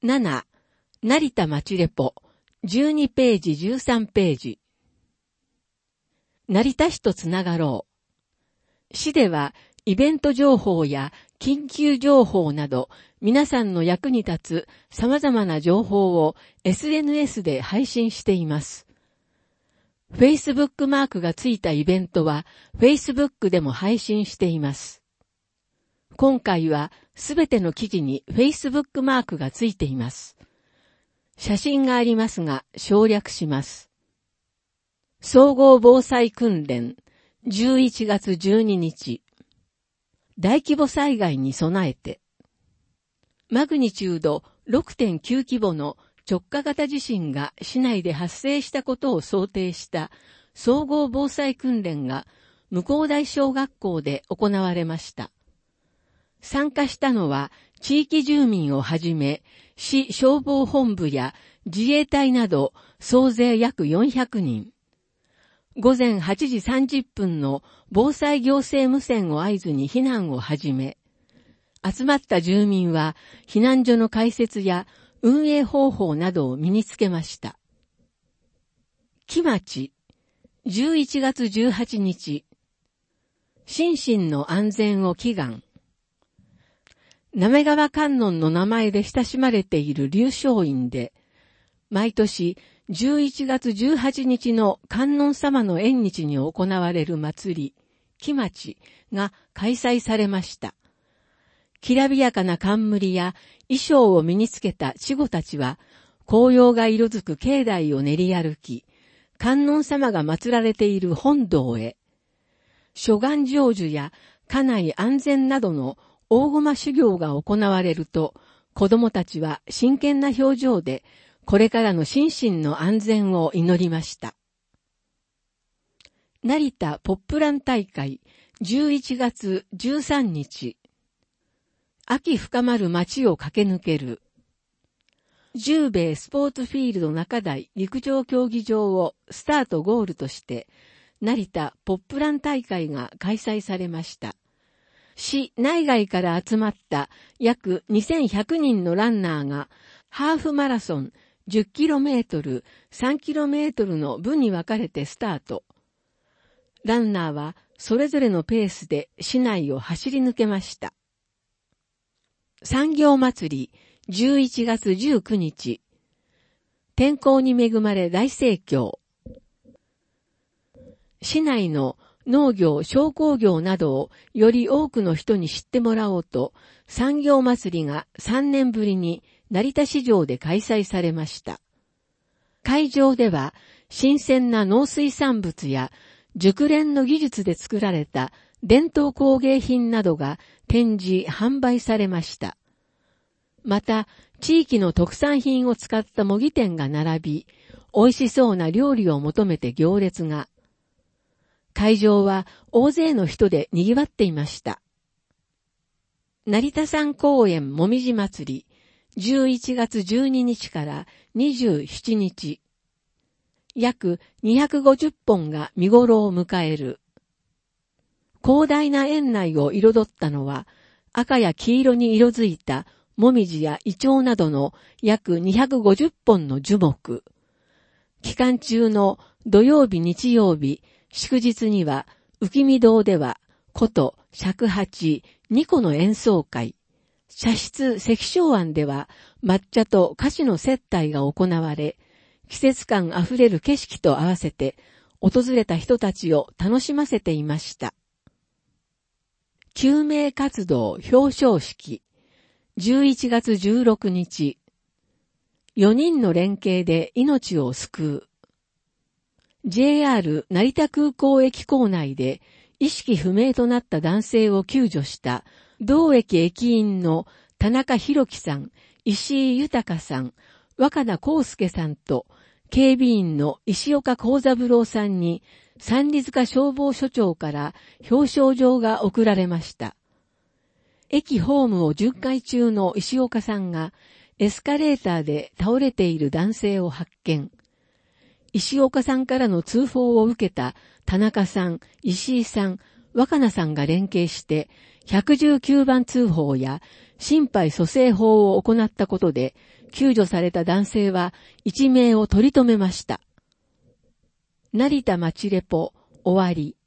7、成田町レポ、12ページ13ページ。成田市とつながろう。市では、イベント情報や緊急情報など、皆さんの役に立つ様々な情報を SNS で配信しています。Facebook マークがついたイベントは Facebook でも配信しています。今回はすべての記事に Facebook マークがついています。写真がありますが省略します。総合防災訓練11月12日。大規模災害に備えて。マグニチュード 6.9 規模の直下型地震が市内で発生したことを想定した総合防災訓練が向高台小学校で行われました。参加したのは地域住民をはじめ市消防本部や自衛隊など総勢約400人。午前8時30分の防災行政無線を合図に避難を始め、集まった住民は避難所の開設や運営方法などを身につけました。木町、11月18日、心身の安全を祈願。滑川観音の名前で親しまれている龍翔院で、毎年11月18日の観音様の縁日に行われる祭り、木町が開催されました。きらびやかな冠や衣装を身につけた稚児たちは、紅葉が色づく境内を練り歩き、観音様が祀られている本堂へ、諸願成就や家内安全などの大駒修行が行われると、子供たちは真剣な表情で、これからの心身の安全を祈りました。成田ポップラン大会11月13日。秋深まる街を駆け抜ける。十兵衛スポーツフィールド中台陸上競技場をスタートゴールとして、成田ポップラン大会が開催されました。市内外から集まった約2100人のランナーがハーフマラソン 10km、3km の部に分かれてスタート。ランナーはそれぞれのペースで市内を走り抜けました。産業祭り11月19日。天候に恵まれ大盛況。市内の農業、商工業などをより多くの人に知ってもらおうと、産業祭りが3年ぶりに成田市場で開催されました。会場では、新鮮な農水産物や熟練の技術で作られた伝統工芸品などが展示、販売されました。また、地域の特産品を使った模擬店が並び、美味しそうな料理を求めて行列が。会場は大勢の人で賑わっていました。成田山公園もみじ祭り、11月12日から27日。約250本が見頃を迎える。広大な園内を彩ったのは、赤や黄色に色づいたもみじやイチョウなどの約250本の樹木。期間中の土曜日日曜日、祝日には、浮見堂では、琴、尺八、2個の演奏会。茶室関正庵では、抹茶と菓子の接待が行われ、季節感あふれる景色と合わせて、訪れた人たちを楽しませていました。救命活動表彰式。11月16日。4人の連携で命を救う。JR 成田空港駅構内で意識不明となった男性を救助した同駅駅員の田中博樹さん、石井豊さん、若田康介さんと警備員の石岡幸三郎さんに三里塚消防署長から表彰状が贈られました。駅ホームを巡回中の石岡さんがエスカレーターで倒れている男性を発見。石岡さんからの通報を受けた田中さん、石井さん、若菜さんが連携して119番通報や心肺蘇生法を行ったことで救助された男性は一命を取り留めました。成田町レポ終わり。